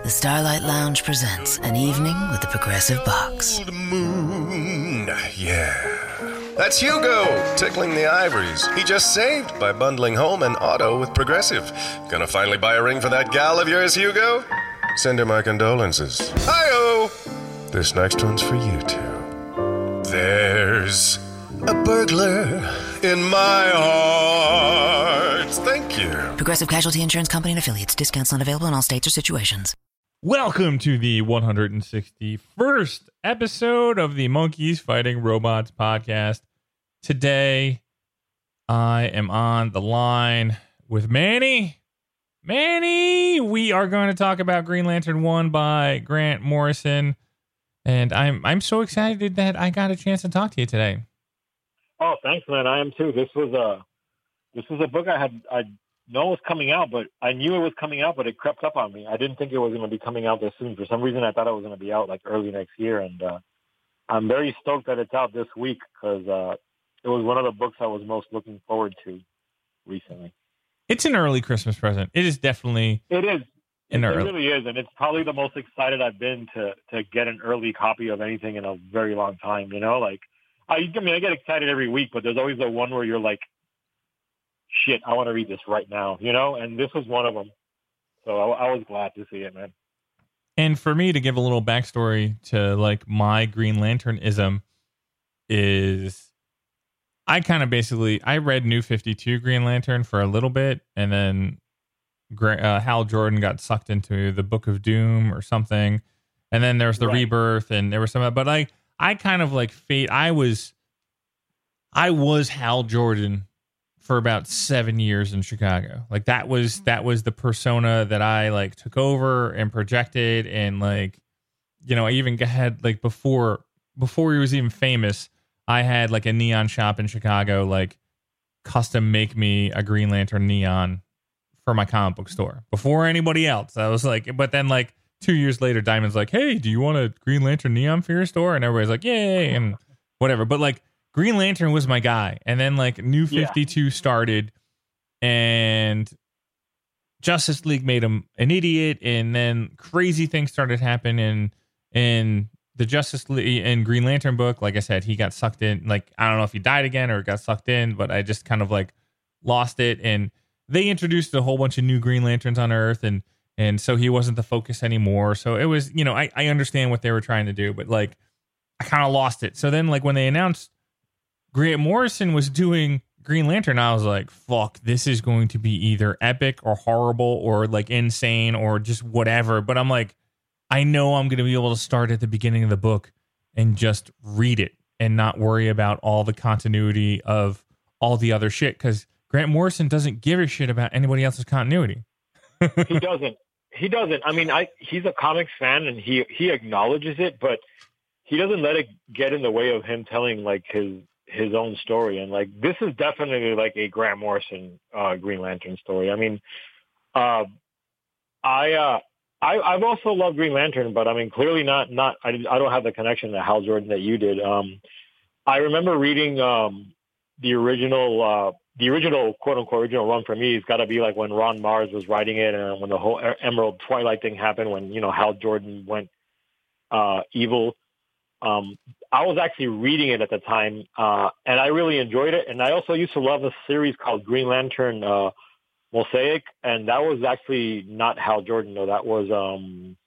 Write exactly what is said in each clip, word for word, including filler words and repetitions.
the Starlight Lounge presents An Evening with the Progressive Box. Old moon, yeah. That's Hugo, tickling the ivories. He just saved by bundling home and auto with Progressive. Gonna finally buy a ring for that gal of yours, Hugo? Send her my condolences. Hi-oh! This next one's for you two. There's a burglar in my heart. Thank you. Progressive Casualty Insurance Company and Affiliates. Discounts not available in all states or situations. Welcome to the one hundred sixty-first episode of the Monkeys Fighting Robots podcast. Today, I am on the line with Manny. Manny, we are going to talk about Green Lantern one by Grant Morrison, and I'm I'm so excited that I got a chance to talk to you today. Oh, thanks, man. I am too. This was a this was a book I had I know was coming out, but I knew it was coming out, but it crept up on me. I didn't think it was going to be coming out this soon. For some reason, I thought it was going to be out like early next year, and uh, I'm very stoked that it's out this week because uh, it was one of the books I was most looking forward to recently. It's an early Christmas present. It is definitely. It is. An it, early. it really is, and it's probably the most excited I've been to to get an early copy of anything in a very long time. You know, like I, I mean, I get excited every week, but there's always the one where you're like, shit, I want to read this right now, you know? And this was one of them. So I, I was glad to see it, man. And for me to give a little backstory to like my Green Lanternism is I kind of basically, I read New fifty-two Green Lantern for a little bit. And then uh, Hal Jordan got sucked into the Book of Doom or something. And then there was the right. Rebirth and there was some, but like, I kind of like fate. I was, I was Hal Jordan for about seven years in Chicago. Like that was, that was the persona that I like took over and projected. And like, you know, I even had like before, before he was even famous, I had like a neon shop in Chicago, like custom make me a Green Lantern neon for my comic book store before anybody else. I was like, but then like two years later, Diamond's like, hey, do you want a Green Lantern neon for your store? And everybody's like, yay. And whatever. But like, Green Lantern was my guy. And then like New fifty-two yeah. started and Justice League made him an idiot. And then crazy things started happening in, in the Justice League and Green Lantern book. Like I said, he got sucked in. Like, I don't know if he died again or got sucked in, but I just kind of like lost it. And they introduced a whole bunch of new Green Lanterns on Earth. And, and so he wasn't the focus anymore. So it was, you know, I, I understand what they were trying to do, but like, I kind of lost it. So then like when they announced Grant Morrison was doing Green Lantern, I was like, fuck, this is going to be either epic or horrible or like insane or just whatever. But I'm like, I know I'm going to be able to start at the beginning of the book and just read it and not worry about all the continuity of all the other shit. Because Grant Morrison doesn't give a shit about anybody else's continuity. He doesn't. He doesn't. I mean, I he's a comics fan and he, he acknowledges it, but he doesn't let it get in the way of him telling like his his own story. And like, this is definitely like a Grant Morrison, uh, Green Lantern story. I mean, uh, I, uh, I, I've also loved Green Lantern, but I mean, clearly not, not, I, I don't have the connection to Hal Jordan that you did. Um, I remember reading, um, the original, uh, the original quote unquote original run for me has got to be like when Ron Mars was writing it and when the whole Emerald Twilight thing happened, when, you know, Hal Jordan went, uh, evil. Um, I was actually reading it at the time, uh, and I really enjoyed it. And I also used to love a series called Green Lantern uh, Mosaic, and that was actually not Hal Jordan, though. That was, um,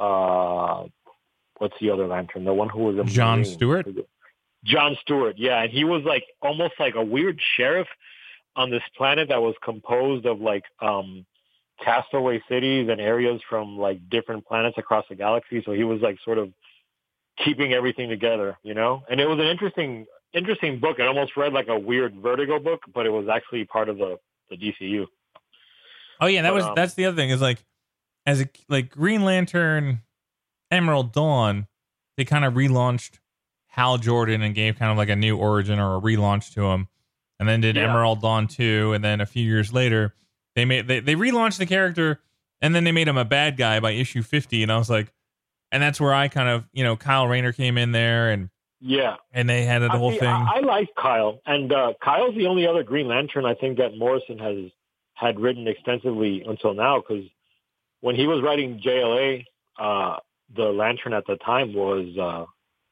uh, what's the other Lantern? The one who was a John Marine. Stewart? John Stewart, yeah. And he was like almost like a weird sheriff on this planet that was composed of like um, castaway cities and areas from like different planets across the galaxy. So he was like sort of keeping everything together, you know? And it was an interesting, interesting book. It almost read like a weird Vertigo book, but it was actually part of the, the D C U. Oh yeah. That but, was, um, that's the other thing is like, as a, like Green Lantern, Emerald Dawn, they kind of relaunched Hal Jordan and gave kind of like a new origin or a relaunch to him. And then did yeah. Emerald Dawn two. And then a few years later, they made, they, they relaunched the character and then they made him a bad guy by issue fifty. And I was like, and that's where I kind of, you know, Kyle Rayner came in there and yeah, and they had the whole see, thing. I, I like Kyle, and uh, Kyle's the only other Green Lantern I think that Morrison has had written extensively until now. Because when he was writing J L A, uh, the Lantern at the time was uh,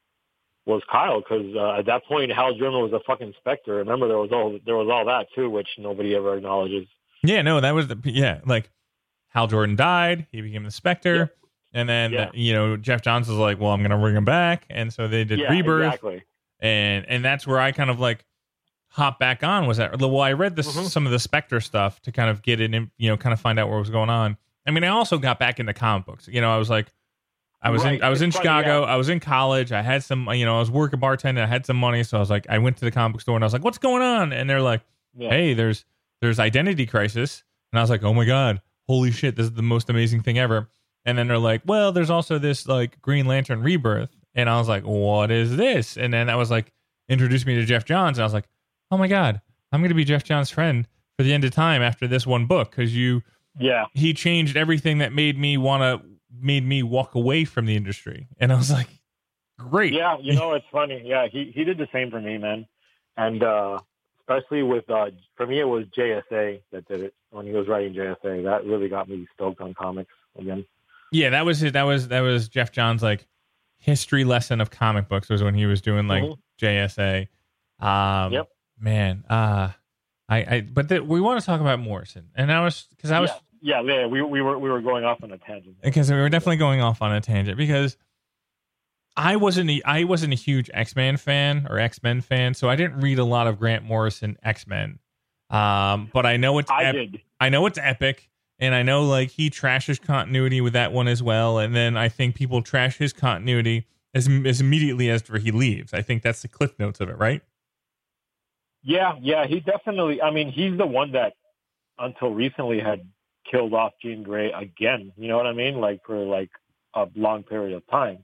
was Kyle, because uh, at that point Hal Jordan was a fucking Spectre. Remember, there was all there was all that too, which nobody ever acknowledges. Yeah, no, that was the yeah, like Hal Jordan died, he became the Spectre, Yep. and then Yeah. you know Jeff Johns was like, well, I'm gonna bring him back, and so they did Yeah, Rebirth, exactly. and and that's where I kind of like hop back on. Was that well? I read this Mhm. some of the Spectre stuff to kind of get in, and you know, kind of find out what was going on. I mean, I also got back into comic books. You know, I was like, I was Right. in I was It's in funny, Chicago. yeah. I was in college. I had some, you know, I was working bartending. I had some money, so I was like, I went to the comic book store and I was like, what's going on? And they're like, Yeah. hey, there's there's Identity Crisis, and I was like, oh my god, holy shit, this is the most amazing thing ever. And then they're like, well, there's also this like Green Lantern Rebirth, and I was like, what is this? And then that was like introduced me to Jeff Johns, and I was like, oh my god, I'm gonna be Jeff Johns' friend for the end of time after this one book, because you Yeah. he changed everything that made me want to made me walk away from the industry. And I was like, great. Yeah, you know, it's funny. Yeah, he, he did the same for me, man. And uh, especially with, uh, for me, it was J S A that did it. When he was writing J S A, that really got me stoked on comics again. Yeah, that was it. That was that was Jeff Johns' like history lesson of comic books, was when he was doing like Mhm. J S A. Um, Yep. Man, uh, I, I but the, we want to talk about Morrison, and I was because I was Yeah, yeah, yeah, we we were we were going off on a tangent. because we were definitely going off on a tangent, because I wasn't a, I wasn't a huge X-Men fan or X-Men fan, so I didn't read a lot of Grant Morrison X-Men. Um, but I know it's I ep- did. I know it's epic, and I know like he trashes continuity with that one as well, and then I think people trash his continuity as as immediately after he leaves. I think that's the cliff notes of it, right? Yeah, yeah, he definitely. I mean, he's the one that until recently had killed off Jean Grey again. You know what I mean? Like for like a long period of time.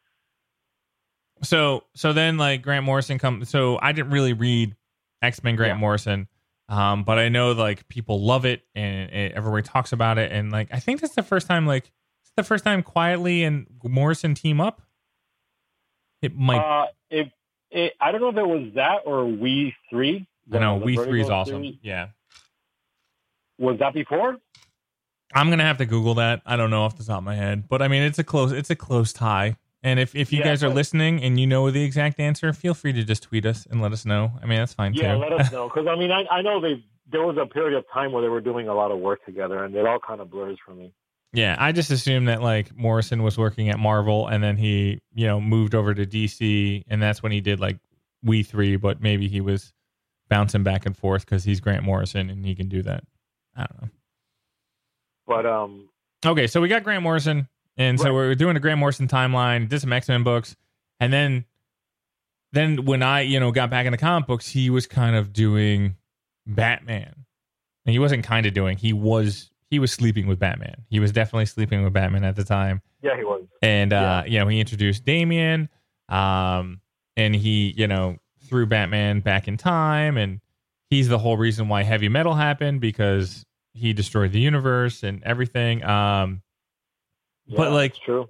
So so then like Grant Morrison comes. So I didn't really read X-Men Grant Yeah. Morrison, um, but I know like people love it, and, and everybody talks about it, and like I think that's the first time like it's the first time Quietly and Morrison team up. It might. Uh, it, it, I don't know if it was that or We Three. I know the We Vertigo Three is awesome. series. Yeah, Was that before? I'm gonna have to Google that. I don't know off the top of my head, but I mean it's a close it's a close tie. And if, if you Yeah, guys are but- listening and you know the exact answer, feel free to just tweet us and let us know. I mean that's fine Yeah, too. let us know. Because I mean, I, I know they there was a period of time where they were doing a lot of work together, and it all kind of blurs for me. Yeah, I just assumed that like Morrison was working at Marvel, and then he, you know, moved over to D C, and that's when he did like We Three, but maybe he was bouncing back and forth because he's Grant Morrison and he can do that. I don't know. But um, Okay, so we got Grant Morrison, and so Right. we're doing a Grant Morrison timeline, did some X-Men books, and then then when I, you know, got back into comic books, he was kind of doing Batman. And he wasn't kind of doing, he was he was sleeping with Batman. He was definitely sleeping with Batman at the time. yeah, he was. And uh, you know, he introduced Damian, um, and he, you know, threw Batman back in time, and he's the whole reason why Heavy Metal happened, because he destroyed the universe and everything. Um, Yeah, But, like- it's true.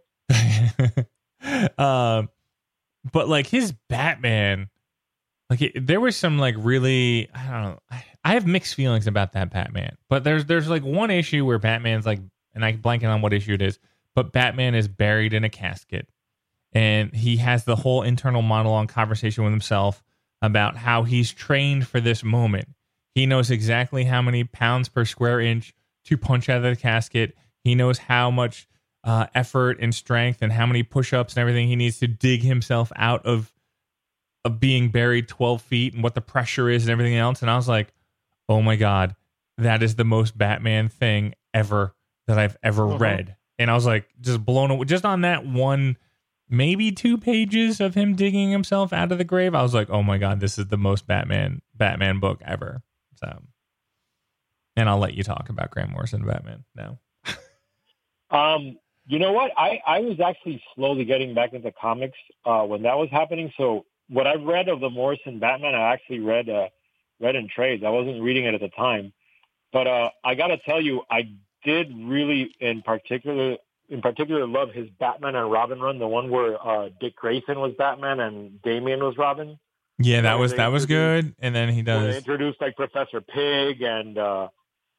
um, but like his Batman, like it, there was some like really, I don't know. I, I have mixed feelings about that Batman, but there's there's like one issue where Batman's like, and I'm blanking on what issue it is, but Batman is buried in a casket, and he has the whole internal monologue conversation with himself about how he's trained for this moment. He knows exactly how many pounds per square inch to punch out of the casket. He knows how much uh, effort and strength and how many push-ups and everything he needs to dig himself out of of being buried twelve feet, and what the pressure is and everything else. And I was like, oh my God, that is the most Batman thing ever that I've ever Mhm. read. And I was like, just blown away. Just on that one, maybe two pages of him digging himself out of the grave, I was like, oh my God, this is the most Batman Batman book ever. So, and I'll let you talk about Grant Morrison Batman now. Um, you know what? I, I was actually slowly getting back into comics uh, when that was happening. So what I've read of the Morrison Batman, I actually read uh, read in trades. I wasn't reading it at the time, but uh, I got to tell you, I did really, in particular, in particular, love his Batman and Robin run. The one where uh, Dick Grayson was Batman and Damian was Robin. Yeah, that Where was they that was introduced- good. And then he Where they does. introduced like Professor Pig and uh,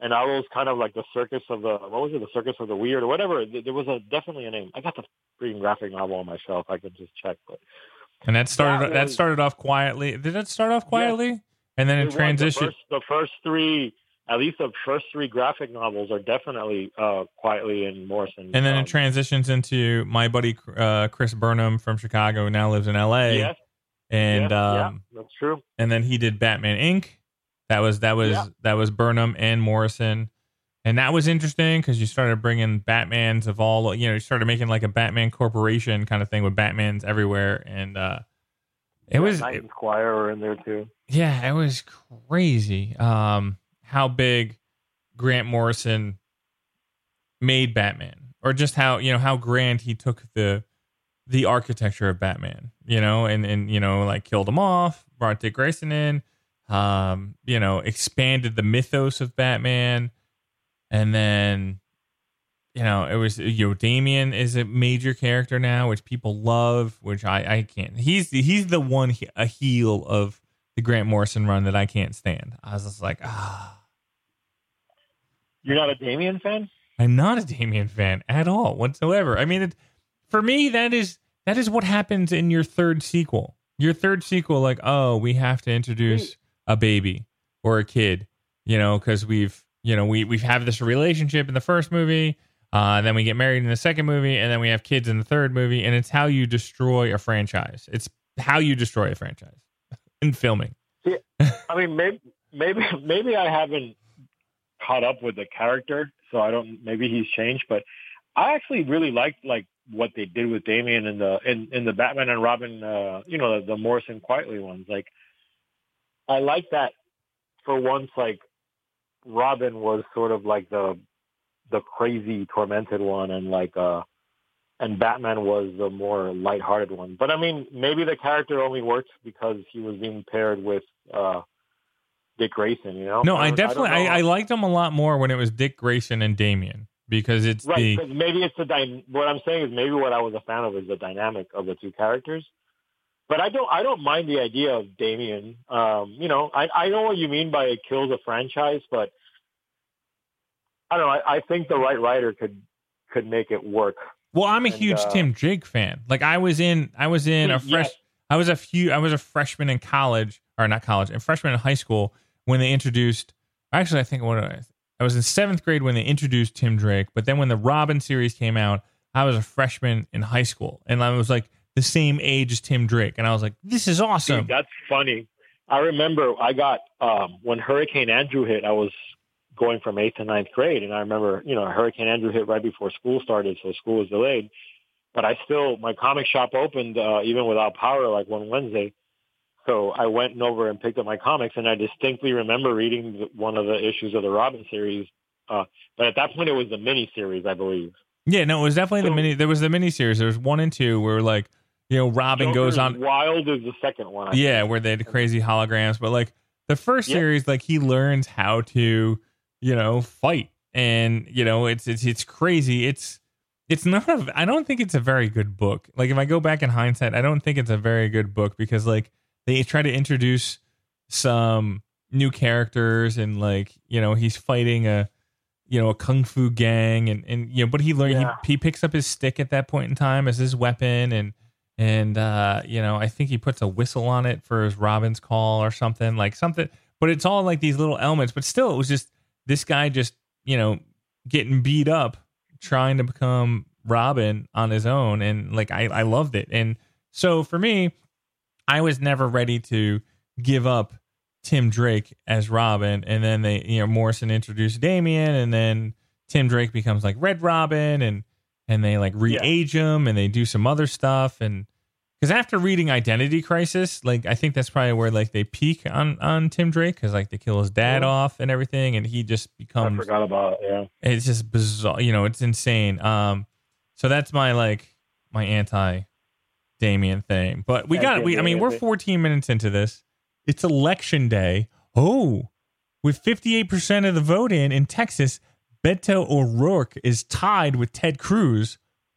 and Arrow's kind of like the circus of the, what was it, the circus of the weird or whatever. There was a definitely a name. I got the freaking graphic novel on my shelf. I could just check. But and that started that, that was, started off quietly. Did it start off quietly? Yes, and then it, it transitioned. The first, the first three, at least the first three graphic novels are definitely uh, quietly in Morrison. And then um, it transitions into my buddy uh, Chris Burnham from Chicago, who now lives in L A. Yes. And yes, um, yeah, that's true. And then he did Batman Incorporated. That was that was yeah. that was Burnham and Morrison, and that was interesting because you started bringing Batmans of all, you know, you started making like a Batman Corporation kind of thing with Batmans everywhere, and uh, it yeah, was Knight and Squire were in there too. Yeah, it was crazy. Um, how big Grant Morrison made Batman, or just how you know how grand he took the the architecture of Batman, you know, and and you know like killed him off, brought Dick Grayson in. Um, you know, expanded the mythos of Batman, and then, you know, it was you know Damian is a major character now, which people love, which I I can't. He's he's the one a heel of the Grant Morrison run that I can't stand. I was just like, ah. You're not a Damian fan? I'm not a Damian fan at all whatsoever. I mean, it, for me, that is that is what happens in your third sequel. Your third sequel, like, oh, we have to introduce a baby or a kid, you know, because we've, you know, we we've have this relationship in the first movie, uh, then we get married in the second movie, and then we have kids in the third movie, and it's how you destroy a franchise. It's how you destroy a franchise in filming. Yeah, I mean, maybe maybe maybe I haven't caught up with the character, so I don't. Maybe he's changed, but I actually really liked like what they did with Damian in the in, in the Batman and Robin, uh, you know, the, the Morrison Quietly ones, like. I like that for once, like Robin was sort of like the the crazy tormented one, and like uh and Batman was the more lighthearted one. But I mean, maybe the character only worked because he was being paired with uh Dick Grayson, you know? No, I, I definitely I, I, I liked him a lot more when it was Dick Grayson and Damian, because it's right, the maybe it's the dy- what I'm saying is maybe what I was a fan of is the dynamic of the two characters. But I don't. I don't mind the idea of Damian. Um, you know, I, I know what you mean by it kills a franchise, but I don't know. I, I think the right writer could could make it work. Well, I'm a and, huge uh, Tim Drake fan. Like I was in, I was in a fresh. Yes. I was a few. I was a freshman in college, or not college, a freshman in high school when they introduced. Actually, I think what I, I was in seventh grade when they introduced Tim Drake. But then when the Robin series came out, I was a freshman in high school, and I was like the same age as Tim Drake, and I was like, "This is awesome." Dude, that's funny. I remember I got um, when Hurricane Andrew hit. I was going from eighth to ninth grade, and I remember, you know, Hurricane Andrew hit right before school started, so school was delayed. But I still, my comic shop opened uh, even without power, like one Wednesday. So I went over and picked up my comics, and I distinctly remember reading one of the issues of the Robin series. Uh, but at that point, it was the mini series, I believe. Yeah, no, it was definitely So, the mini. There was the mini series. There was one and two where like. You know, Robin Joker's goes on. Wild is the second one. I yeah, think. where they had crazy holograms. But like the first Yep. series, like he learns how to, you know, fight, and you know, it's it's it's crazy. It's it's not. A, I don't think it's a very good book. Like if I go back in hindsight, I don't think it's a very good book because like they try to introduce some new characters and like you know he's fighting a you know a kung fu gang and and you know but he learned Yeah. he, he picks up his stick at that point in time as his weapon and. And, uh, you know, I think he puts a whistle on it for his Robin's call or something like something, but it's all like these little elements, but still it was just this guy just, you know, getting beat up, trying to become Robin on his own. And like, I, I loved it. And so for me, I was never ready to give up Tim Drake as Robin. And then they, you know, Morrison introduced Damian and then Tim Drake becomes like Red Robin and, and they like re-age yeah. him and they do some other stuff. And because after reading Identity Crisis, like I think that's probably where like they peak on, on Tim Drake because like they kill his dad yeah. off and everything. And he just becomes, I forgot about it. Yeah. It's just bizarre. You know, it's insane. Um, so that's my like my anti Damian thing, but we got we, I mean, we're fourteen minutes into this. It's election day. Oh, with fifty-eight percent of the vote in, in Texas, Beto O'Rourke is tied with Ted Cruz.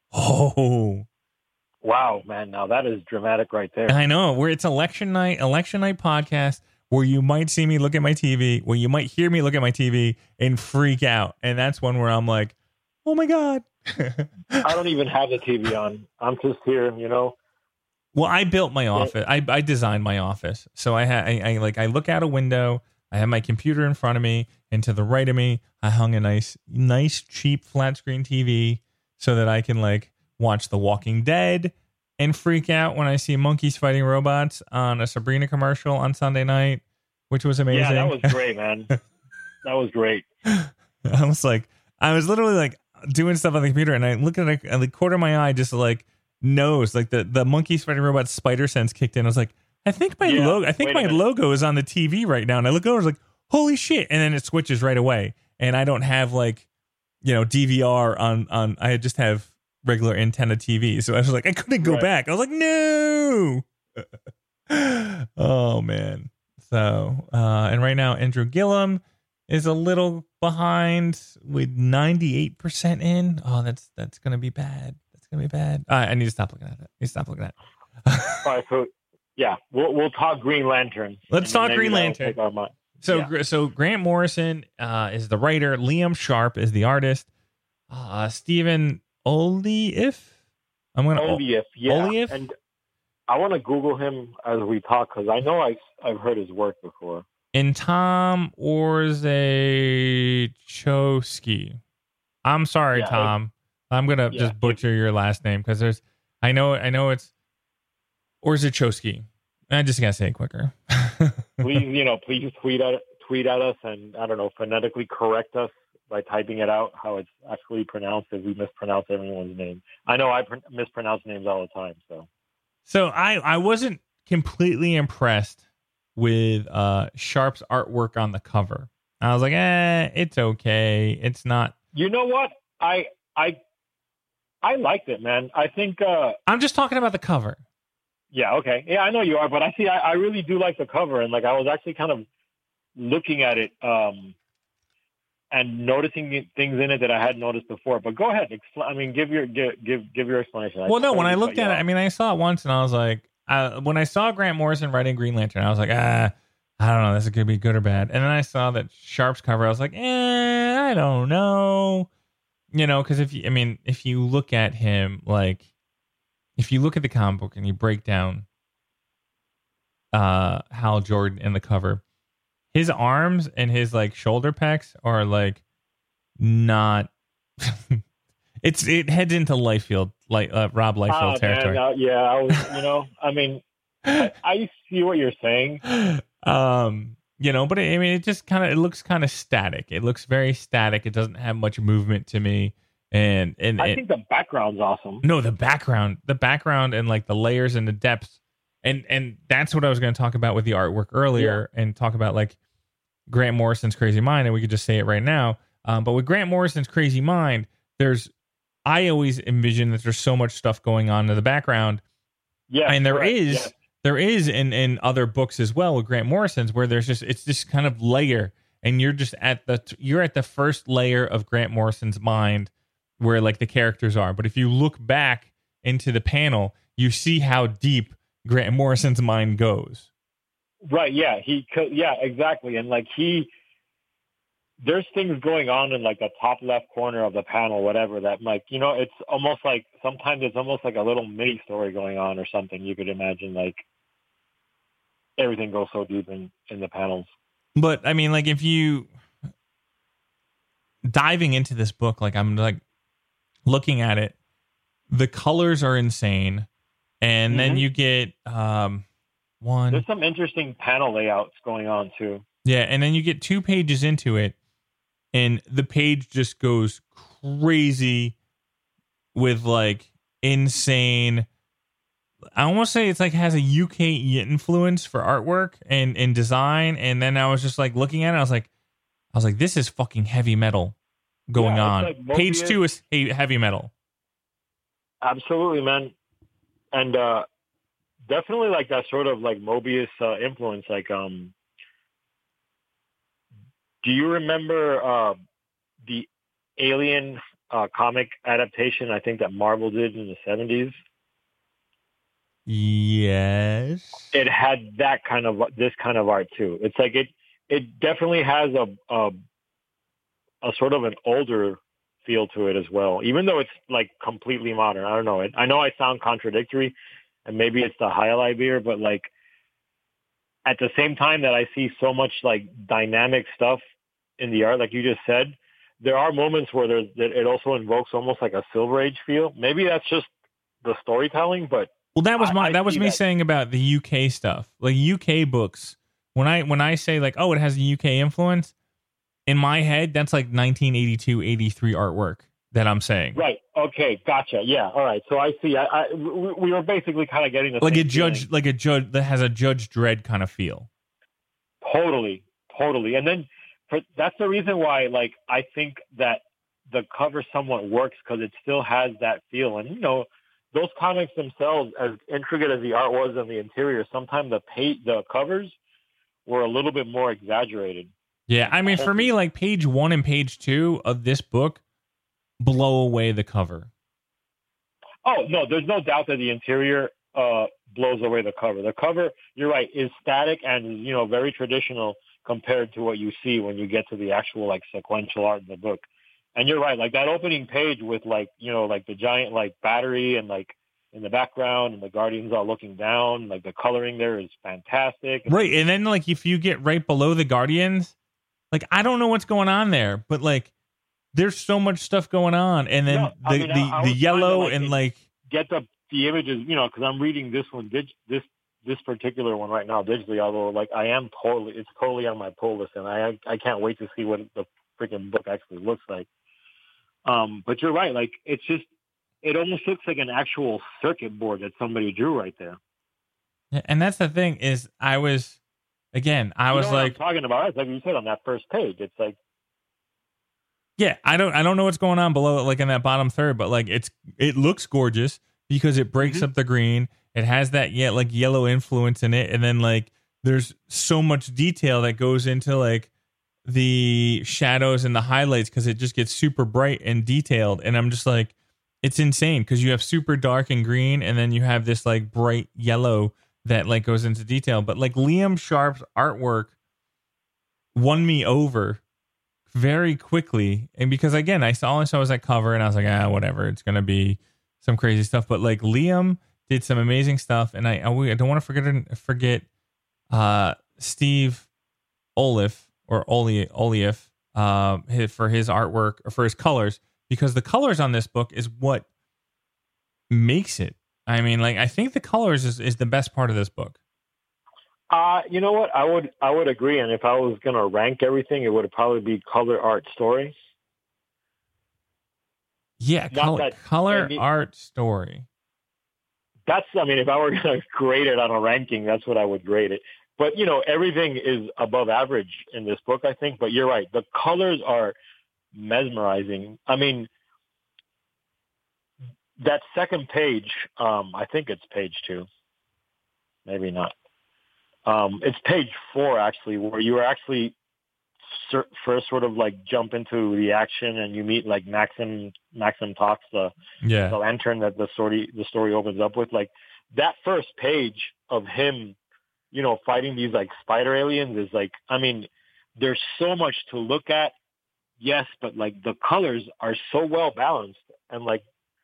Oh, wow, man! Now that is dramatic, right there. I know. Where it's election night, election night podcast. where you might see me look at my T V, where you might hear me look at my T V and freak out. And that's one where I'm like, oh my God. I don't even have the T V on. I'm just here, you know. Well, I built my office. I, I designed my office. So I had, I, I like, I look out a window. I have my computer in front of me, and to the right of me, I hung a nice, nice, cheap flat screen T V so that I can like watch The Walking Dead and freak out when I see monkeys fighting robots on a Sabrina commercial on Sunday night, which was amazing. Yeah, that was great, man. That was great. I was like, I was literally like doing stuff on the computer, and I look at it, and the corner of my eye just like knows, like the the monkeys fighting robots spider sense kicked in. I was like, I think my Yeah, logo, I think wait a my minute. logo is on the T V right now, and I look over, I was like, holy shit! And then it switches right away, and I don't have like, you know, D V R on on. I just have regular antenna T V, so I was like, I couldn't go Right. back. I was like, no. Oh man. So uh, and right now Andrew Gillum is a little behind with ninety-eight percent in. Oh, that's that's gonna be bad. That's gonna be bad. Uh, I need to stop looking at it. I need to stop looking at it. All right, so yeah, we'll we'll talk Green Lantern. Let's and then talk maybe Green that'll Lantern. take our mind. So, Yeah. so Grant Morrison uh, is the writer. Liam Sharp is the artist. Uh, Stephen Olief. I'm gonna. Olief, yeah. Olief? And I want to Google him as we talk because I know I I've heard his work before. And Tom Orzechowski. I'm sorry, Yeah, Tom. I'm gonna yeah, just butcher your last name because there's. I know. I know it's Orzechowski. I just gotta say it quicker. Please, you know, please tweet at tweet at us and I don't know, phonetically correct us by typing it out how it's actually pronounced if we mispronounce everyone's name. I know I pr- mispronounce names all the time. So So I I wasn't completely impressed with uh Sharp's artwork on the cover. I was like, eh, it's okay. It's not. you know what? I I I liked it, man. I think. uh I'm just talking about the cover. Yeah, okay. Yeah, I know you are, but I see I, I really do like the cover, and like I was actually kind of looking at it um and noticing things in it that I hadn't noticed before. But go ahead, expl- I mean, give your give give, give your explanation. Well, no, when I totally looked cut at you it, I off. mean, I saw it once and I was like, uh, when I saw Grant Morrison writing Green Lantern, I was like, ah, I don't know, this is gonna be good or bad. And then I saw that Sharp's cover, I was like, eh, I don't know, you know, because if you, I mean, if you look at him, like, if you look at the comic book and you break down uh Hal Jordan in the cover, his arms and his like shoulder pecs are like not. it's it heads into Liefeld, like uh, Rob Liefeld Ah, territory. man, uh, yeah, I was, you know, I mean, I, I see what you're saying. um, you know, but it, I mean, it just kind of it looks kind of static. It looks very static. It doesn't have much movement to me, and and I and- think the background's awesome. no, the background, the background, and like the layers and the depths, and and that's what I was going to talk about with the artwork earlier, and talk about like Grant Morrison's Crazy Mind, and we could just say it right now. Um, but with Grant Morrison's Crazy Mind, there's I always envision that there's so much stuff going on in the background, Yeah, and there correct, is yes. there is in in other books as well with Grant Morrison's where there's just it's this kind of layer, and you're just at the you're at the first layer of Grant Morrison's mind where like the characters are. But if you look back into the panel, you see how deep Grant Morrison's mind goes. Right, yeah, he could, yeah, exactly. And like he, there's things going on in like the top left corner of the panel, whatever, that like, you know, it's almost like, sometimes it's almost like a little mini story going on or something. You could imagine like everything goes so deep in, in the panels. But I mean, like if you diving into this book, like I'm like looking at it, the colors are insane. And then Mhm. you get um one There's some interesting panel layouts going on too. Yeah, and then you get two pages into it, and the page just goes crazy with like insane. I almost say it's like has a U K influence for artwork and, and design. And then I was just like looking at it, I was like, I was like, this is fucking heavy metal going Yeah, on. it's like Page Mobius. two is he- heavy metal. Absolutely, man. And uh, definitely like that sort of like Mobius uh, influence. Like, um, do you remember uh, the Alien uh, comic adaptation? I think that Marvel did in the seventies. Yes. It had that kind of this kind of art too. It's like it it definitely has a a, a sort of an older feel to it as well, even though it's like completely modern. I don't know. It, I know I sound contradictory, and maybe it's the highlight beer, but like at the same time that I see so much like dynamic stuff in the art, like you just said, there are moments where there's that it also invokes almost like a Silver Age feel. Maybe that's just the storytelling, but well, that was my I, I that was me that. saying about the U K stuff, like U K books. When I when I say like, oh, it has a U K influence, in my head, that's like nineteen eighty-two, eighty-three artwork that I'm saying. Right. Okay. Gotcha. Yeah. All right. So I see. I, I we, we were basically kind of getting the like same a judge, feeling. like a judge that has a Judge Dredd kind of feel. Totally. Totally. And then for, that's the reason why, like, I think that the cover somewhat works because it still has that feel. And you know, those comics themselves, as intricate as the art was in the interior, sometimes the page, the covers were a little bit more exaggerated. Yeah, I mean, for me, like page one and page two of this book blow away the cover. Oh, no, there's no doubt that the interior uh, blows away the cover. The cover, you're right, is static and, you know, very traditional compared to what you see when you get to the actual, like, sequential art in the book. And you're right, like that opening page with, like, you know, like the giant, like, battery and, like, in the background and the Guardians are looking down, like the coloring there is fantastic. Right, and then, like, if you get right below the Guardians, like, I don't know what's going on there, but, like, there's so much stuff going on. And then no, the, I mean, the, I, I the yellow to, like, and, like... Get the, the images, you know, because I'm reading this one, dig, this this particular one right now digitally, although, like, I am totally, it's totally on my pull list, and I I can't wait to see what the freaking book actually looks like. Um, but you're right, like, it's just, it almost looks like an actual circuit board that somebody drew right there. And that's the thing is, I was, again, I you was know what like... I'm talking about, it's like you said on that first page, it's like... Yeah, I don't I don't know what's going on below it, like in that bottom third, but like it's it looks gorgeous because it breaks Mm-hmm. up the green. It has that yeah, like yellow influence in it, and then like there's so much detail that goes into like the shadows and the highlights because it just gets super bright and detailed. And I'm just like, it's insane because you have super dark and green, and then you have this like bright yellow that like goes into detail. But like Liam Sharp's artwork won me over very quickly, and because again, I saw all I saw was that cover, and I was like, ah, whatever, it's gonna be some crazy stuff. But like Liam did some amazing stuff, and I I, I don't want to forget forget uh, Steve Oliff or Oli Oliff uh, his, for his artwork or for his colors, because the colors on this book is what makes it. I mean, like I think the colors is, is the best part of this book. Uh, you know what? I would I would agree, and if I was gonna rank everything, it would probably be color, art, story. Yeah, Not color, that- color and the- art, story. That's, I mean, if I were gonna grade it on a ranking, that's what I would grade it. But you know, everything is above average in this book, I think. But you're right, the colors are mesmerizing. I mean, that second page, um, I think it's page two, maybe not. Um, it's page four, actually, where you are actually ser- first sort of like jump into the action and you meet like Maxim, Maxim Talks, the, Yeah. the lantern that the story, the story opens up with. Like that first page of him, you know, fighting these like spider aliens is like, I mean, there's so much to look at. Yes, but like the colors are so well balanced, and like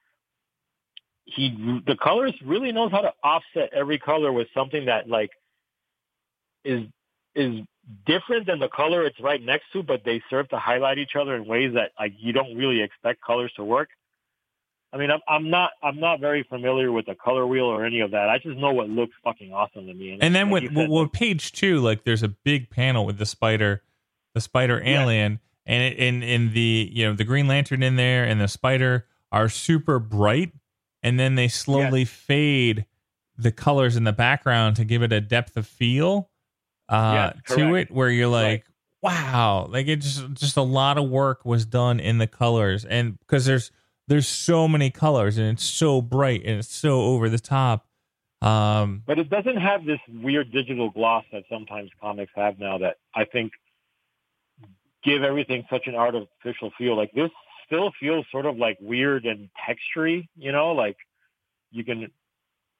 he, the colors really knows how to offset every color with something that like, is is different than the color it's right next to, but they serve to highlight each other in ways that like you don't really expect colors to work. I mean, I'm I'm not I'm not very familiar with the color wheel or any of that. I just know what looks fucking awesome to me. And then like with, you said, with with page two, like there's a big panel with the spider, the spider Yeah. alien, and it, in in the you know the Green Lantern in there and the spider are super bright, and then they slowly fade the colors in the background to give it a depth of feel uh, Yes, to correct. it, where you're like, Right. wow, like it just just a lot of work was done in the colors, and because there's there's so many colors and it's so bright and it's so over the top. Um, but it doesn't have this weird digital gloss that sometimes comics have now that I think give everything such an artificial feel. Like this still feels sort of like weird and textury, you know, like you can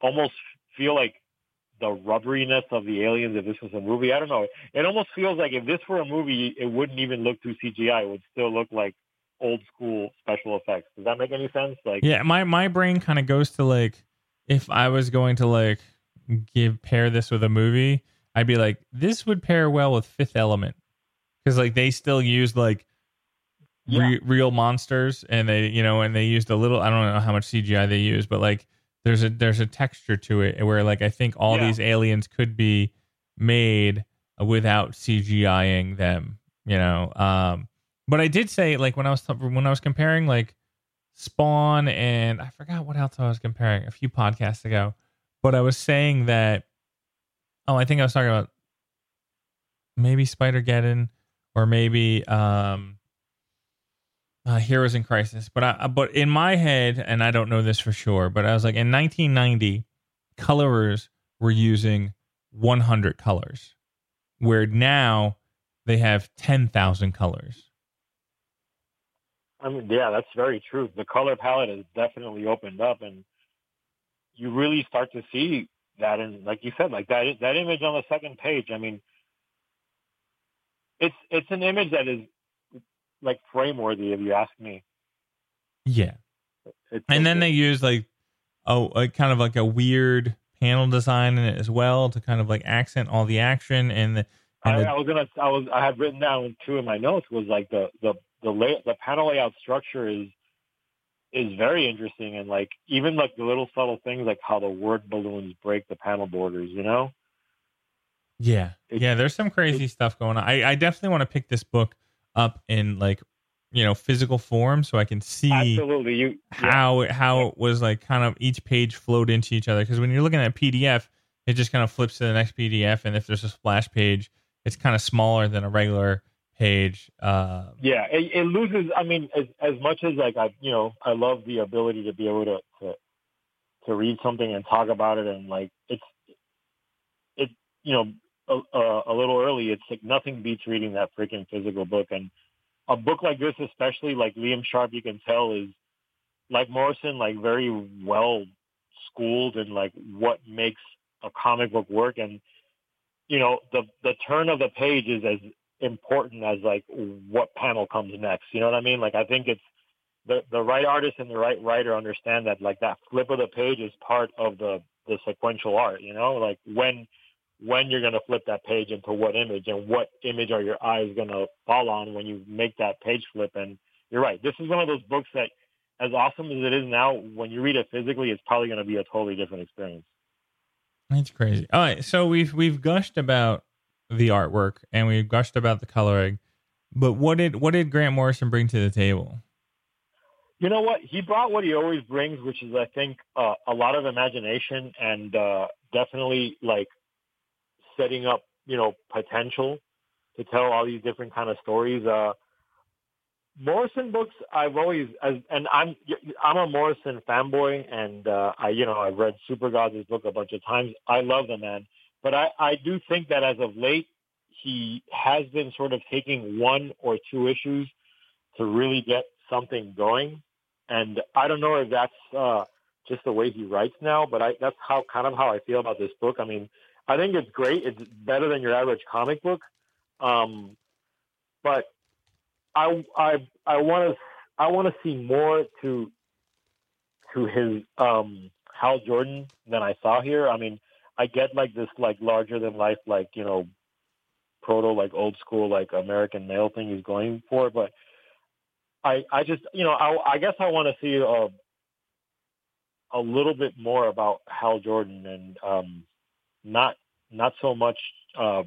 almost feel like the rubberiness of the aliens if this was a movie. I don't know. It almost feels like if this were a movie, it wouldn't even look through C G I. It would still look like old school special effects. Does that make any sense? Like, yeah, my, my brain kind of goes to like, if I was going to like give pair this with a movie, I'd be like, this would pair well with Fifth Element. Because like they still used like yeah. re- real monsters, and they, you know, and they used a little, I don't know how much C G I they use, but like there's a there's a texture to it where like I think all yeah. these aliens could be made without CGIing them, you know. Um, but I did say like when I was when I was comparing like Spawn and I forgot what else I was comparing a few podcasts ago, but I was saying that oh I think I was talking about maybe Spider-Geddon or maybe um, uh, Heroes in Crisis. But I, but in my head, and I don't know this for sure, but I was like, in nineteen ninety, colorers were using one hundred colors, where now they have ten thousand colors. I mean, yeah, that's very true. The color palette has definitely opened up, and you really start to see that. And like you said, like that that image on the second page. I mean, it's it's an image that is like frame worthy, if you ask me. Yeah, it's and then good. they use like oh, a kind of like a weird panel design in it as well to kind of like accent all the action and the. And I, the I was gonna. I was. I had written down two in my notes. Was like the the the lay, the panel layout structure is is very interesting, and like even like the little subtle things like how the word balloons break the panel borders. You know. Yeah, It, yeah. There's some crazy it, stuff going on. I, I definitely want to pick this book up in like, you know, physical form so I can see absolutely you how yeah. it, how yeah. it was like kind of each page flowed into each other. Because when you're looking at a P D F, it just kind of flips to the next P D F, and if there's a splash page, it's kind of smaller than a regular page. Uh, yeah, it, it loses. I mean, as as much as like I, you know, I love the ability to be able to to, to read something and talk about it, and like it's it, you know, a, a, a little early. It's like nothing beats reading that freaking physical book, and a book like this, especially like Liam Sharp, you can tell is like Morrison, like very well schooled in like what makes a comic book work, and you know, the the turn of the page is as important as like what panel comes next. You know what I mean? Like I think it's the the right artist and the right writer understand that like that flip of the page is part of the the sequential art. You know, like when when you're gonna flip that page into what image, and what image are your eyes gonna fall on when you make that page flip. And you're right. This is one of those books that, as awesome as it is now, when you read it physically, it's probably gonna be a totally different experience. It's crazy. All right, so we've we've gushed about the artwork and we've gushed about the coloring, but what did what did Grant Morrison bring to the table? You know what? He brought what he always brings, which is, I think, uh, a lot of imagination and uh, definitely like setting up, you know, potential to tell all these different kind of stories. Uh, Morrison books, I've always, as, and I'm, I'm a Morrison fanboy, and uh, I, you know, I've read Super Gods' book a bunch of times. I love the man, but I, I do think that as of late, he has been sort of taking one or two issues to really get something going. And I don't know if that's uh, just the way he writes now, but I, that's how kind of how I feel about this book. I mean, I think it's great. It's better than your average comic book, um, but I I I want to I want to see more to to his um, Hal Jordan than I saw here. I mean, I get like this like larger than life, like, you know, proto like old school like American male thing he's going for, but I I just, you know, I I guess I want to see a a little bit more about Hal Jordan, and um, not not so much uh,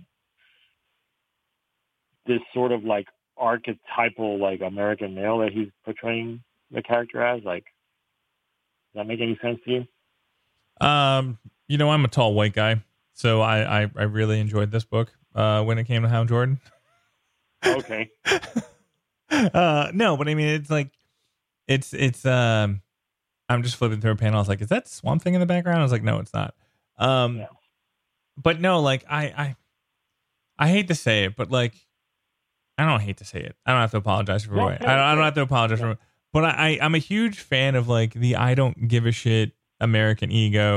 this sort of like archetypal like American male that he's portraying the character as. Like, does that make any sense to you? Um, you know, I'm a tall white guy, so I I, I really enjoyed this book uh, when it came to Hal Jordan. Okay. uh, no, but I mean, it's like it's it's. Um, I'm just flipping through a panel. I was like, "Is that Swamp Thing in the background?" I was like, "No, it's not." Um, yeah. But no, like I I I hate to say it, but like. I don't hate to say it. I don't have to apologize for No, it. no, I, don't, I don't no. have to apologize Yeah. for it. But I, I, I'm a huge fan of like the I don't give a shit American ego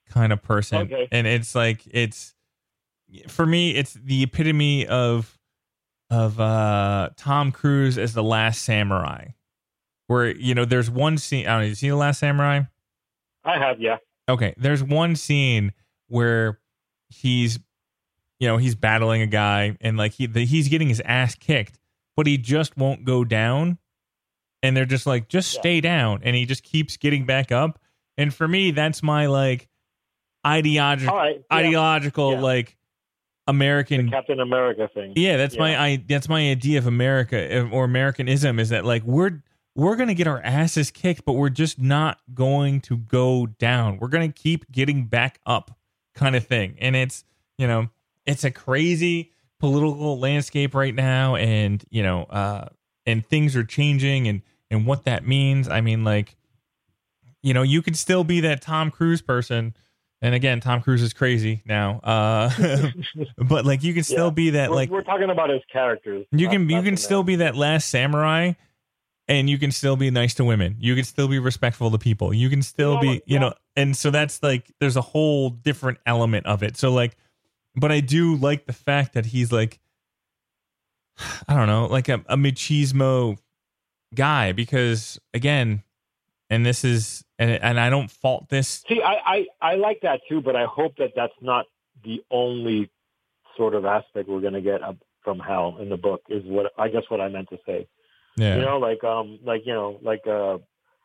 kind of person. Okay. And it's like, it's, for me, it's the epitome of, of uh, Tom Cruise as the Last Samurai, where, you know, there's one scene. I don't know, you see The Last Samurai? I have, yeah. Okay. There's one scene where he's, you know, he's battling a guy and like he, the, he's getting his ass kicked, but he just won't go down. And they're just like, just Yeah. stay down. And he just keeps getting back up. And for me, that's my like ideological, All right, yeah. ideological, Yeah. like American. The Captain America thing. Yeah, that's Yeah. my I, that's my idea of America or Americanism, is that like we're we're gonna get our asses kicked, but we're just not going to go down. We're gonna keep getting back up, kind of thing. And it's, you know, it's a crazy political landscape right now, and you know, uh, and things are changing, and and what that means. I mean, like, you know, you could still be that Tom Cruise person. And again, Tom Cruise is crazy now. Uh, but like, you can still Yeah. be that, We're, like, we're talking about his characters. you not- can, you not can the still man. be that Last Samurai, and you can still be nice to women. You can still be respectful to people. You can still You know be, what? you Yeah. know, and so that's like, there's a whole different element of it. So like, but I do like the fact that he's like, I don't know, like a, a machismo guy, because again, and this is, and, and I don't fault this. See, I, I, I like that too, but I hope that that's not the only sort of aspect we're going to get up from Hal in the book, is what I guess what I meant to say. Yeah. You know, like, um, like, you know, like, uh,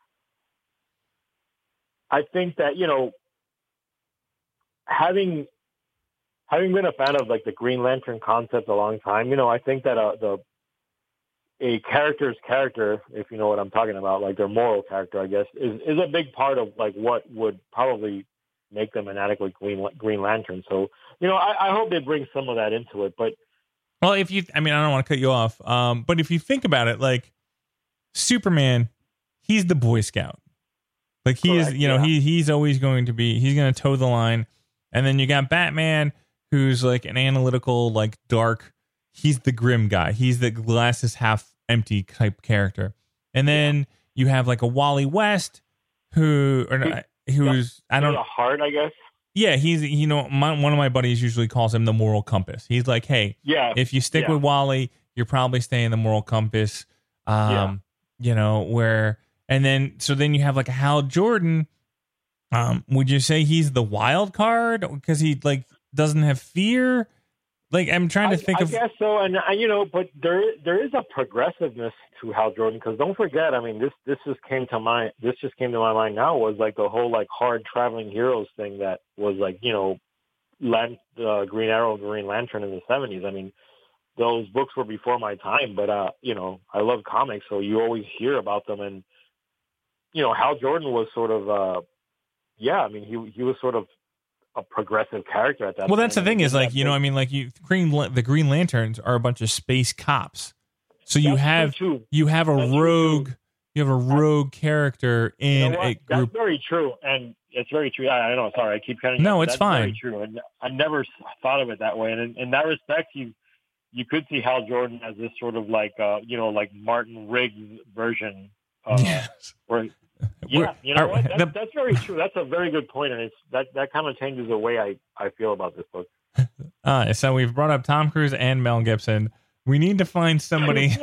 I think that, you know, having, having been a fan of like the Green Lantern concept a long time, you know, I think that, uh, the, a character's character, if you know what I'm talking about, like their moral character, I guess, is, is a big part of like what would probably make them an adequate Green, Green Lantern. So, you know, I, I hope they bring some of that into it, but Well, if you, I mean, I don't want to cut you off, um, but if you think about it, like Superman, he's the Boy Scout. Like he Correct, is, you know, yeah. he he's always going to be, he's going to toe the line. And then you got Batman, who's like an analytical, like dark, he's the grim guy. He's the glasses half empty type character. And then you have like a Wally West, who, or not, who's, I don't a heart, I guess. Yeah, he's, you know, my, one of my buddies usually calls him the moral compass. He's like, hey, Yeah. if you stick yeah. with Wally, you're probably staying the moral compass. Um, Yeah. you know, where, and then, so then you have like a Hal Jordan. Um, would you say he's the wild card because he like doesn't have fear? Like, I'm trying to I, think I of, guess so, and I, you know, but there there is a progressiveness to Hal Jordan, because don't forget, I mean, this this just came to mind. This just came to my mind now, was like the whole like hard traveling heroes thing that was like, you know, Lan- uh, Green Arrow, Green Lantern in the seventies. I mean, those books were before my time, but uh, you know, I love comics, so you always hear about them, and you know, Hal Jordan was sort of, uh, yeah, I mean, he he was sort of a progressive character at that. well, time. that's the I thing mean, is like, that you know, big- I mean, like you, Green, the Green Lanterns are a bunch of space cops. So you That's true, have, too. you have a That's true, rogue, too. you have a rogue character You in know what? a group. That's very true, and it's very true. I, I know. Sorry, I keep cutting. No, you off, but it's that's fine. Very true, and I never s- thought of it that way. And in, in that respect, you you could see Hal Jordan as this sort of like, uh, you know, like Martin Riggs version. Uh, Yes. Where, We're- yeah, you know are- what? That's, the- that's very true. That's a very good point, and it's that that kind of changes the way I I feel about this book. Uh, so we've brought up Tom Cruise and Mel Gibson. We need to find somebody.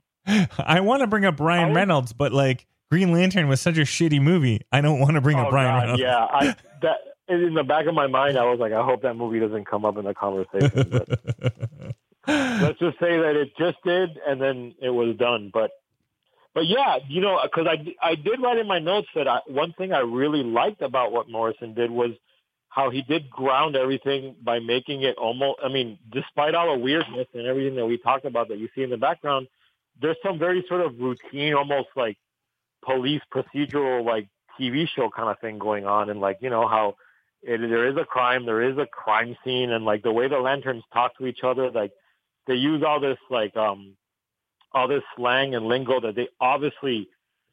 I want to bring up Ryan I would- Reynolds, but like Green Lantern was such a shitty movie. I don't want to bring up Oh, Ryan God, Reynolds. yeah, I that in the back of my mind, I was like, I hope that movie doesn't come up in the conversation. But let's just say that it just did, and then it was done. But, but yeah, you know, because I, I did write in my notes that I, one thing I really liked about what Morrison did was how he did ground everything by making it almost, I mean, despite all the weirdness and everything that we talked about that you see in the background, there's some very sort of routine, almost like police procedural, like T V show kind of thing going on. And like, you know, how it, there is a crime, there is a crime scene, and like the way the lanterns talk to each other, like they use all this, like, um, all this slang and lingo that they obviously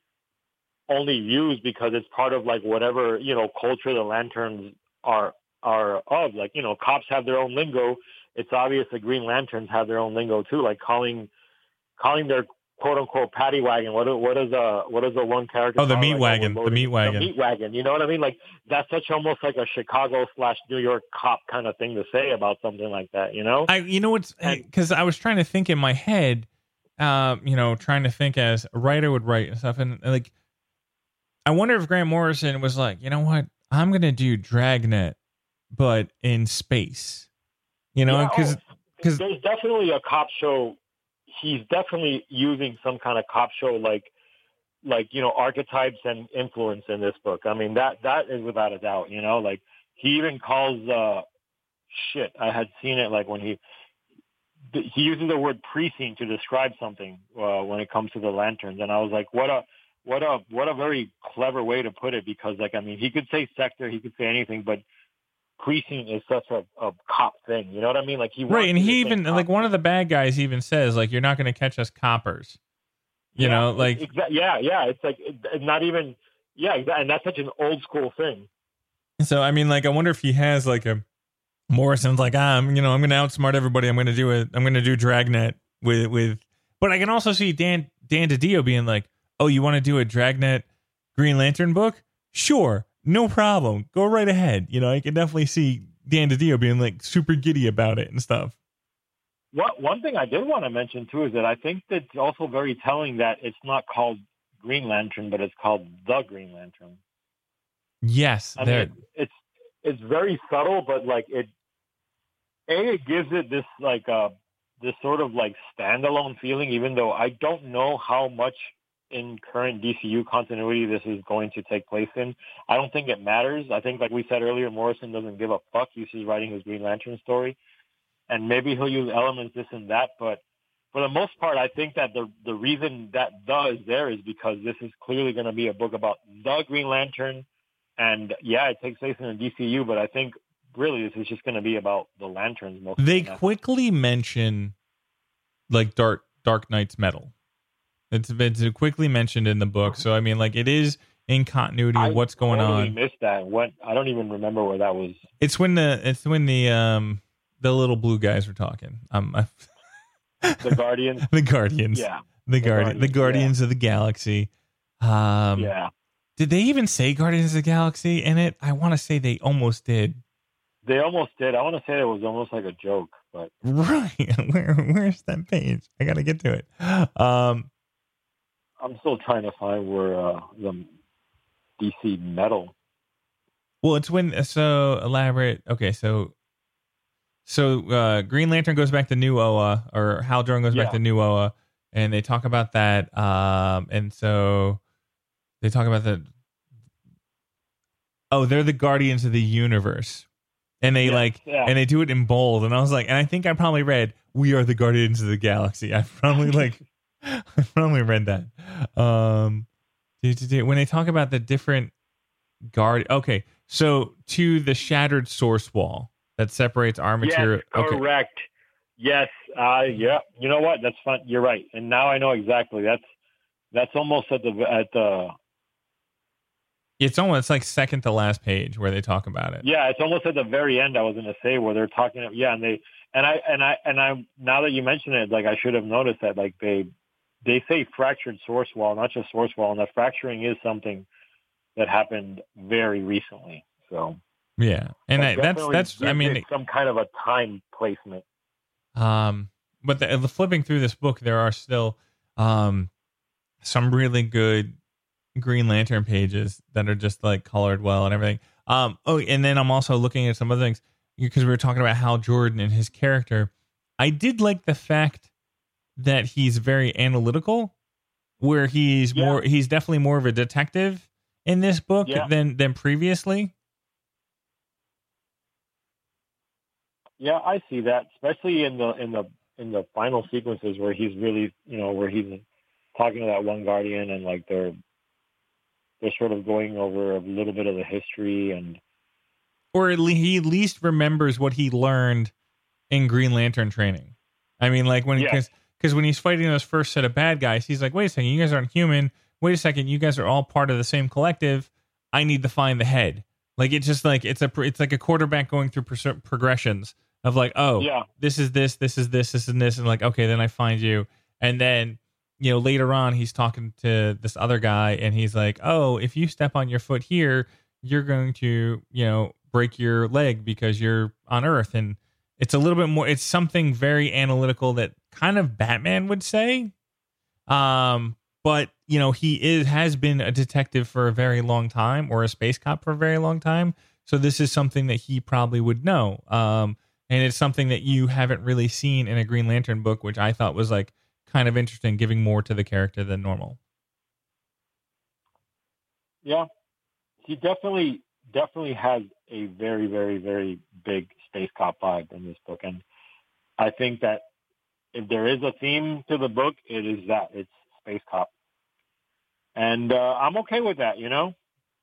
only use because it's part of like whatever, you know, culture the lanterns are, are of. Like, you know, cops have their own lingo. It's obvious the Green Lanterns have their own lingo too, like calling, calling their quote unquote paddy wagon. What what is uh what is the one character? Oh, the called? meat Like, wagon. oh, The meat wagon. The meat wagon. You know what I mean? Like that's such almost like a Chicago slash New York cop kind of thing to say about something like that. You know? I you know what's because I was trying to think in my head, um, you know, trying to think as a writer would write and stuff, and like, I wonder if Grant Morrison was like, you know what, I'm gonna do Dragnet, but in space. You know, because yeah, because oh, there's definitely a cop show. He's definitely using some kind of cop show, like, like you know, archetypes and influence in this book. I mean, that that is without a doubt. You know, like he even calls uh, shit. I had seen it like when he he uses the word precinct to describe something uh, when it comes to the lanterns, and I was like, what a what a what a very clever way to put it, because like I mean, he could say sector, he could say anything, but precinct is such a, a cop thing, you know what I mean? Like he right, and he even like cop. one of the bad guys even says like, you're not going to catch us coppers, you yeah, know, like exa- yeah, yeah. It's like it, not even yeah, exa- and that's such an old school thing. So I mean, like I wonder if he has like a Morrison's like, ah, I'm you know I'm going to outsmart everybody. I'm going to do it. I'm going to do Dragnet with with. But I can also see Dan Dan DiDio being like, oh, you want to do a Dragnet Green Lantern book? Sure. No problem. Go right ahead. You know, I can definitely see Dan DiDio being like super giddy about it and stuff. What one thing I did want to mention too is that I think that's also very telling that it's not called Green Lantern, but it's called The Green Lantern. Yes, I mean, it, it's it's very subtle, but like it, a it gives it this like uh this sort of like standalone feeling, even though I don't know how much in current D C U continuity this is going to take place in. I don't think it matters. I think, like we said earlier, Morrison doesn't give a fuck. He's just writing his Green Lantern story, and maybe he'll use elements this and that. But for the most part, I think that the the reason that the is there is because this is clearly going to be a book about the Green Lantern, and yeah, it takes place in the D C U. But I think really this is just going to be about the lanterns. Most they quickly mention like Dark Dark Knight's metal. It's it's quickly mentioned in the book, so I mean, like it is in continuity of what's going I totally on. Missed that. What I don't even remember where that was. It's when the it's when the um the little blue guys were talking. Um, I, the Guardians. the Guardians. Yeah. The, the Guardians. The Guardians yeah. of the Galaxy. Um, yeah. Did they even say Guardians of the Galaxy in it? I want to say they almost did. They almost did. I want to say it was almost like a joke, but right. Where where's that page? I got to get to it. Um. I'm still trying to find where uh, the D C metal. Well, it's when so elaborate. Okay, so so uh, Green Lantern goes back to New Oa, or Hal Jordan goes yeah. back to New Oa, and they talk about that. Um, and so they talk about the. Oh, they're the Guardians of the Universe, and they yes, like yeah. and they do it in bold. And I was like, and I think I probably read, "We are the Guardians of the Galaxy." I probably like. I probably read that. Um, when they talk about the different guard, okay, so to the shattered source wall that separates Armature. Yes, correct. Okay. Yes. Uh, yeah. You know what? That's fun. You're right. And now I know exactly. That's that's almost at the at the. It's almost it's like second to last page where they talk about it. Yeah, it's almost at the very end. I was going to say where they're talking. Yeah, and they and I and I and I now that you mention it, like I should have noticed that. Like they. They say fractured source wall, not just source wall, and that fracturing is something that happened very recently. So yeah, and I, that's that's I mean some kind of a time placement. Um, but the, the flipping through this book, there are still um some really good Green Lantern pages that are just like colored well and everything. Um, oh, and then I'm also looking at some other things because we were talking about Hal Jordan and his character. I did like the fact that he's very analytical, where he's yeah. more he's definitely more of a detective in this book yeah. than than previously. Yeah, I see that, especially in the in the in the final sequences where he's really, you know, where he's talking to that one Guardian and like they're they're sort of going over a little bit of the history, and or at least he at least remembers what he learned in Green Lantern training. I mean, like when because yeah. because when he's fighting those first set of bad guys, he's like, wait a second, you guys aren't human. Wait a second, you guys are all part of the same collective. I need to find the head. Like it's just like it's a it's like a quarterback going through pro- progressions of like, oh, yeah. this is this, this is this, this is this, and like, okay, then I find you, and then you know, later on, he's talking to this other guy and he's like, oh, if you step on your foot here, you're going to, you know, break your leg because you're on Earth. And it's a little bit more, it's something very analytical that kind of Batman would say. Um, but, you know, he is, has been a detective for a very long time, or a space cop for a very long time. So this is something that he probably would know. Um, and it's something that you haven't really seen in a Green Lantern book, which I thought was like kind of interesting, giving more to the character than normal. Yeah, he definitely, definitely has a very, very, very big space cop vibe in this book. And I think that if there is a theme to the book, it is that it's space cop. And uh, I'm okay with that, you know?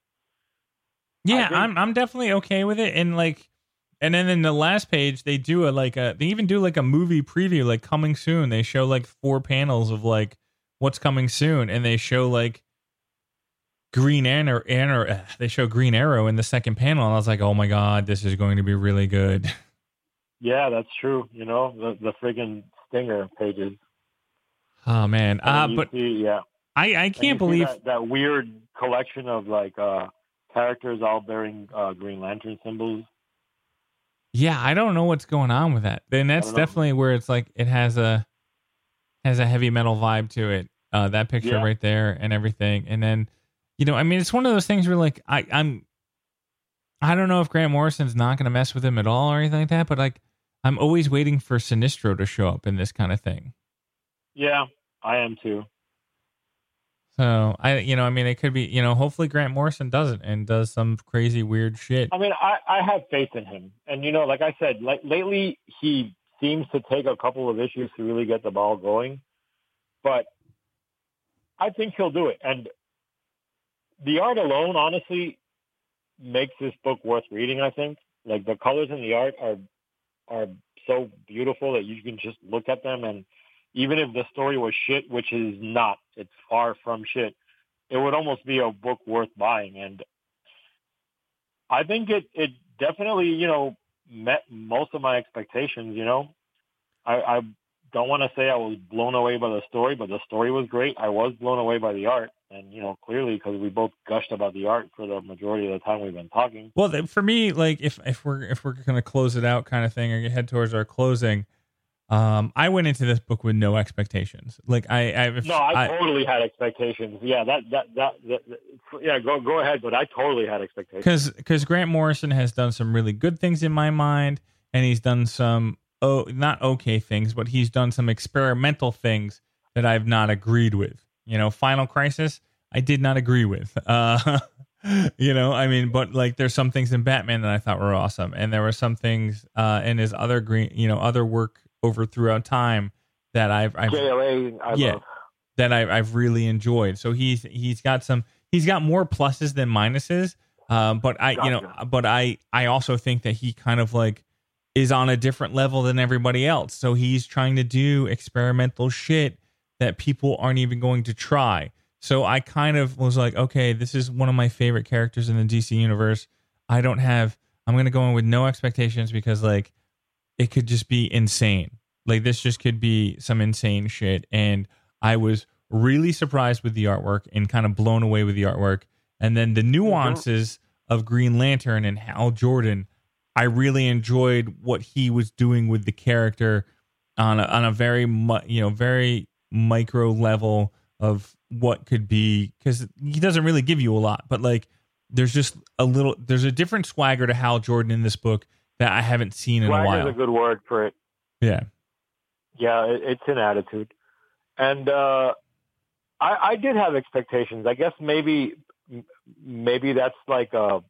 Yeah, think- I'm I'm definitely okay with it. And like, and then in the last page, they do a like a they even do like a movie preview, like coming soon. They show like four panels of like what's coming soon, and they show like Green Arrow. Arrow they show Green Arrow in the second panel, and I was like, oh my god, this is going to be really good. Yeah, that's true. You know, the the friggin' Stinger pages. Oh man, uh, you but see, yeah, I I And you can't see believe that, that weird collection of like uh, characters all bearing uh, Green Lantern symbols. Yeah, I don't know what's going on with that. And that's definitely where it's like it has a has a heavy metal vibe to it. Uh, that picture Yeah. right there and everything. And then, you know, I mean, it's one of those things where like I, I'm I don't know if Grant Morrison's not going to mess with him at all or anything like that, but like I'm always waiting for Sinestro to show up in this kind of thing. Yeah, I am too. So I, you know, I mean, it could be, you know, hopefully Grant Morrison doesn't and does some crazy weird shit. I mean, I, I have faith in him. And, you know, like I said, like lately he seems to take a couple of issues to really get the ball going. But I think he'll do it. And the art alone, honestly, makes this book worth reading, I think. Like the colors in the art are are so beautiful that you can just look at them, and even if the story was shit, which is not, it's far from shit, it would almost be a book worth buying. And I think it, it definitely, you know, met most of my expectations, you know. I, I don't want to say I was blown away by the story, but the story was great. I was blown away by the art. And, you know, clearly because we both gushed about the art for the majority of the time we've been talking. Well, th- for me, like if, if we're if we're going to close it out kind of thing or head towards our closing, Um, I went into this book with no expectations. Like I, I no, I, I totally had expectations. Yeah, that, that, that, that, that yeah, go, go ahead. But I totally had expectations because, because Grant Morrison has done some really good things in my mind, and he's done some, oh, not okay things, but he's done some experimental things that I've not agreed with. You know, Final Crisis, I did not agree with. Uh, you know, I mean, but like, there's some things in Batman that I thought were awesome, and there were some things uh, in his other green, you know, other work over throughout time that I've, I've J L A, I yeah, love. that I've, I've really enjoyed. So he's he's got some he's got more pluses than minuses. Um, but I Gotcha. you know but I I also think that he kind of like is on a different level than everybody else. So he's trying to do experimental shit that people aren't even going to try. So I kind of was like, okay, this is one of my favorite characters in the D C universe. I don't have I'm gonna go in with no expectations because like it could just be insane. Like this just could be some insane shit. And I was really surprised with the artwork and kind of blown away with the artwork. And then the nuances mm-hmm. of Green Lantern and Hal Jordan, I really enjoyed what he was doing with the character on a, on a very, you know, very micro level of what could be, because he doesn't really give you a lot, but like there's just a little, there's a different swagger to Hal Jordan in this book that I haven't seen in Swagger a while. is a good word for it. Yeah. Yeah, it, it's an attitude. And uh, I, I did have expectations. I guess maybe maybe that's like uh,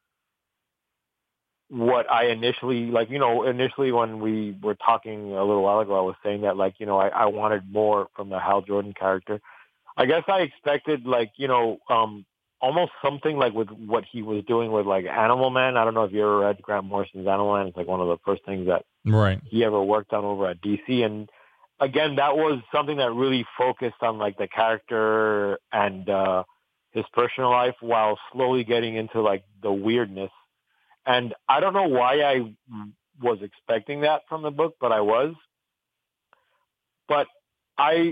what I initially, like, you know, initially when we were talking a little while ago, I was saying that, like, you know, I, I wanted more from the Hal Jordan character. I guess I expected, like, you know, um, almost something like with what he was doing with like Animal Man. I don't know if you ever read Grant Morrison's Animal Man. It's like one of the first things that right. he ever worked on over at D C. And again, that was something that really focused on like the character and uh, his personal life while slowly getting into like the weirdness. And I don't know why I was expecting that from the book, but I was. But I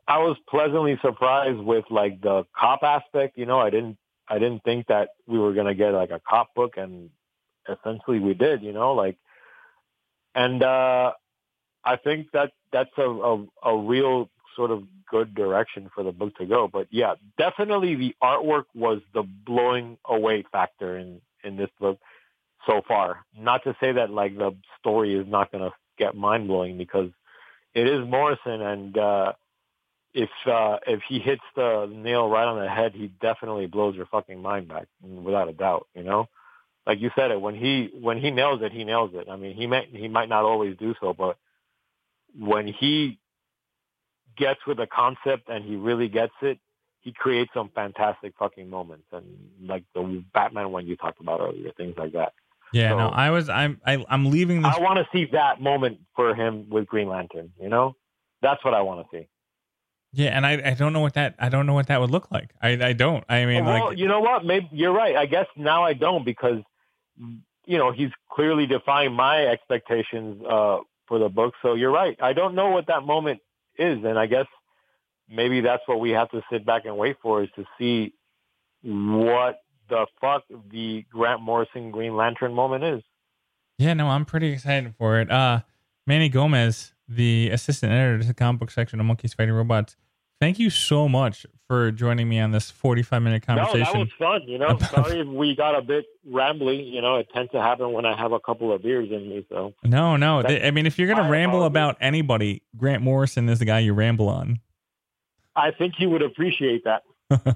I was pleasantly surprised with like the cop aspect. You know, I didn't I didn't think that we were gonna get like a cop book, and essentially we did. You know, like, and uh, I think that that's a, a a real sort of good direction for the book to go. But yeah, definitely the artwork was the blowing away factor in in this book so far. Not to say that like the story is not gonna get mind blowing, because it is Morrison, and uh, if uh, if he hits the nail right on the head, he definitely blows your fucking mind back, without a doubt. You know, like you said it, when he when he nails it, he nails it. I mean, he might he might not always do so, but when he gets with the concept and he really gets it, he creates some fantastic fucking moments, and like the Batman one you talked about earlier, things like that. Yeah, so, no, I was I'm I, I'm leaving this. I want to see that moment for him with Green Lantern. You know, that's what I want to see. Yeah, and I, I don't know what that I don't know what that would look like. I I don't. I mean, well, like, you know what? Maybe you're right. I guess now I don't, because you know he's clearly defying my expectations uh, for the book. So you're right. I don't know what that moment is, and I guess maybe that's what we have to sit back and wait for, is to see what the fuck the Grant Morrison Green Lantern moment is. Yeah, no, I'm pretty excited for it. Uh, Manny Gomez, the assistant editor to the comic book section of Monkeys Fighting Robots, thank you so much for joining me on this forty-five minute conversation. No, that was fun. You know, sorry if we got a bit rambly. You know, it tends to happen when I have a couple of beers in me. So no, no. I mean, if you're gonna I ramble about anybody, Grant Morrison is the guy you ramble on. I think he would appreciate that.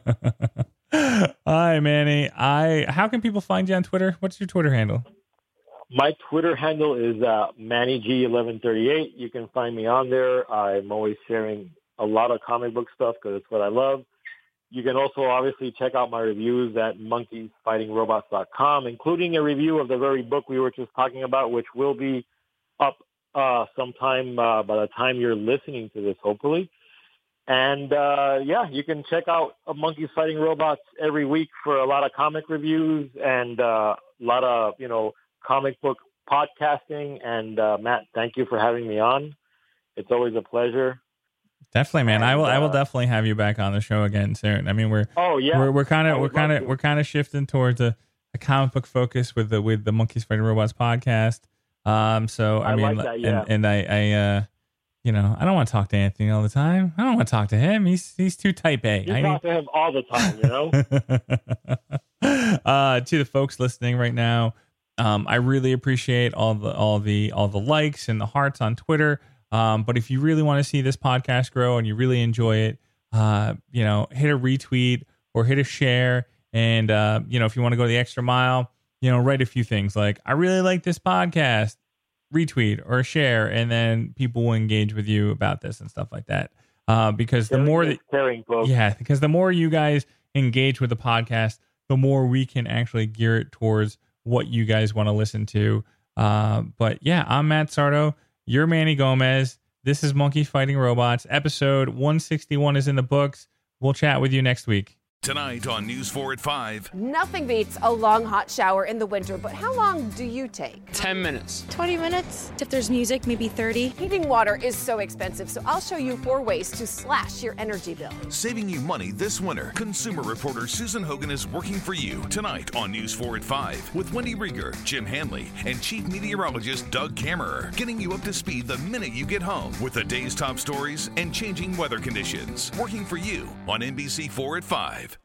Hi, Manny. I. How can people find you on Twitter? What's your Twitter handle? My Twitter handle is uh, Manny G eleven thirty-eight. You can find me on there. I'm always sharing a lot of comic book stuff because it's what I love. You can also obviously check out my reviews at monkeys fighting robots dot com, including a review of the very book we were just talking about, which will be up uh, sometime uh, by the time you're listening to this, hopefully. And, uh, yeah, you can check out Monkeys Fighting Robots every week for a lot of comic reviews and uh, a lot of, you know, comic book podcasting. And, uh, Matt, thank you for having me on. It's always a pleasure. Definitely, man. And, I will. uh, I will definitely have you back on the show again soon. I mean, we're oh yeah, we're we're kind of we're kind of to. we're kind of shifting towards a, a comic book focus with the with the Monkeys Fighting Robots podcast. Um, so I, I mean, like that, yeah. and, and I I uh, you know, I don't want to talk to Anthony all the time. I don't want to talk to him. He's he's too type A. You I talk to him all the time, you know. uh, to the folks listening right now, um, I really appreciate all the all the all the likes and the hearts on Twitter. Um, but if you really want to see this podcast grow and you really enjoy it, uh, you know, hit a retweet or hit a share. And, uh, you know, if you want to go the extra mile, you know, write a few things like, I really like this podcast, retweet or share. And then people will engage with you about this and stuff like that. Uh, because the more that, caring, folks. yeah, because the more you guys engage with the podcast, the more we can actually gear it towards what you guys want to listen to. Uh, but yeah, I'm Matt Sardo. You're Manny Gomez. This is Monkeys Fighting Robots. Episode one sixty-one is in the books. We'll chat with you next week. Tonight on News four at five. Nothing beats a long hot shower in the winter, but how long do you take? ten minutes. twenty minutes. If there's music, maybe thirty. Heating water is so expensive, so I'll show you four ways to slash your energy bill. Saving you money this winter. Consumer reporter Susan Hogan is working for you tonight on News four at five with Wendy Rieger, Jim Hanley, and Chief Meteorologist Doug Kammerer, getting you up to speed the minute you get home with the day's top stories and changing weather conditions. Working for you on N B C four at five.